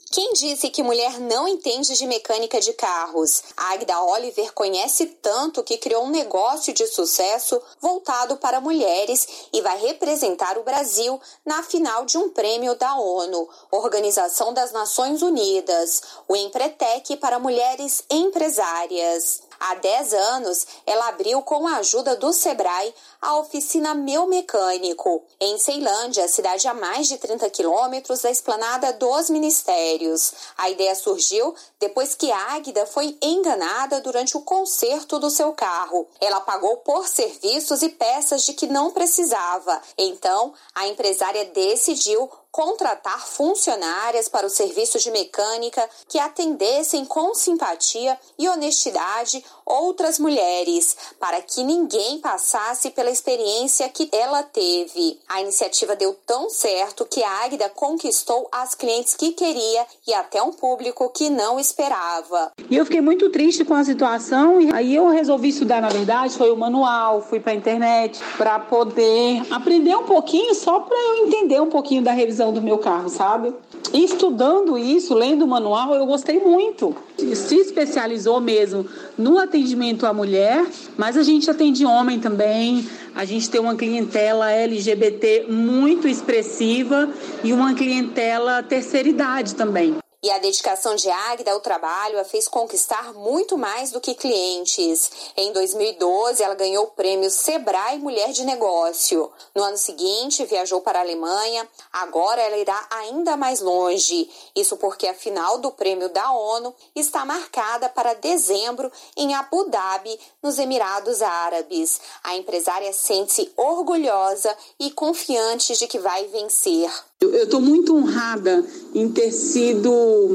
Quem disse que mulher não entende de mecânica de carros? A Águida Oliver conhece tanto que criou um negócio de sucesso voltado para mulheres e vai representar o Brasil na final de um prêmio da ONU, Organização das Nações Unidas, o Empretec para mulheres empresárias. Há 10 anos, ela abriu com a ajuda do Sebrae a oficina Meu Mecânico, em Ceilândia, cidade a mais de 30 quilômetros da esplanada dos Ministérios. A ideia surgiu depois que Águida foi enganada durante o conserto do seu carro. Ela pagou por serviços e peças de que não precisava. Então, a empresária decidiu contratar funcionárias para o serviço de mecânica que atendessem com simpatia e honestidade outras mulheres, para que ninguém passasse pela experiência que ela teve. A iniciativa deu tão certo que a Águida conquistou as clientes que queria e até um público que não esperava. E eu fiquei muito triste com a situação e aí eu resolvi estudar, na verdade, foi o manual, fui para a internet para poder aprender um pouquinho, só para eu entender um pouquinho da revisão do meu carro, sabe? E estudando isso, lendo o manual, eu gostei muito. Se especializou mesmo no atendimento à mulher, mas a gente atende homem também. A gente tem uma clientela LGBT muito expressiva e uma clientela terceira idade também. E a dedicação de Águida ao trabalho a fez conquistar muito mais do que clientes. Em 2012, ela ganhou o prêmio Sebrae Mulher de Negócio. No ano seguinte, viajou para a Alemanha. Agora ela irá ainda mais longe. Isso porque a final do prêmio da ONU está marcada para dezembro em Abu Dhabi, nos Emirados Árabes. A empresária sente-se orgulhosa e confiante de que vai vencer. Eu estou muito honrada em ter sido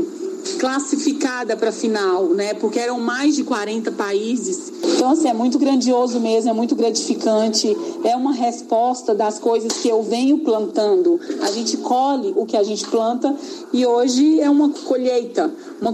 classificada para a final, né? Porque eram mais de 40 países. Então, assim, é muito grandioso mesmo, é muito gratificante. É uma resposta das coisas que eu venho plantando. A gente colhe o que a gente planta e hoje é uma colheita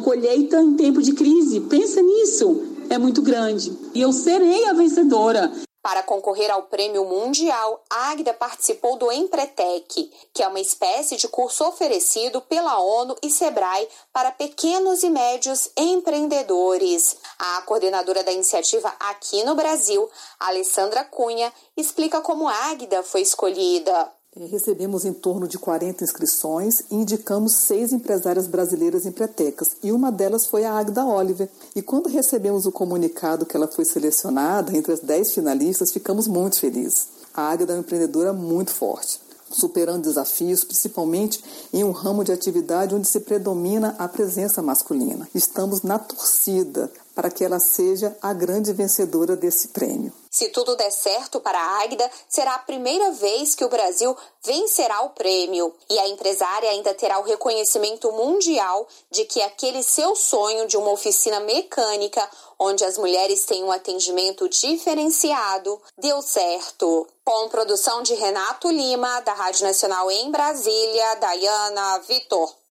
em tempo de crise. Pensa nisso, é muito grande. E eu serei a vencedora. Para concorrer ao Prêmio Mundial, a Águida participou do Empretec, que é uma espécie de curso oferecido pela ONU e Sebrae para pequenos e médios empreendedores. A coordenadora da iniciativa aqui no Brasil, Alessandra Cunha, explica como a Águida foi escolhida. Recebemos em torno de 40 inscrições e indicamos 6 empresárias brasileiras empretecas, e uma delas foi a Águida Oliver. E quando recebemos o comunicado que ela foi selecionada entre as 10 finalistas, ficamos muito felizes. A Águida é uma empreendedora muito forte, superando desafios, principalmente em um ramo de atividade onde se predomina a presença masculina. Estamos na torcida para que ela seja a grande vencedora desse prêmio. Se tudo der certo para a Águida, será a primeira vez que o Brasil vencerá o prêmio. E a empresária ainda terá o reconhecimento mundial de que aquele seu sonho de uma oficina mecânica, onde as mulheres têm um atendimento diferenciado, deu certo. Com produção de Renato Lima, da Rádio Nacional em Brasília, Dayana Vitor.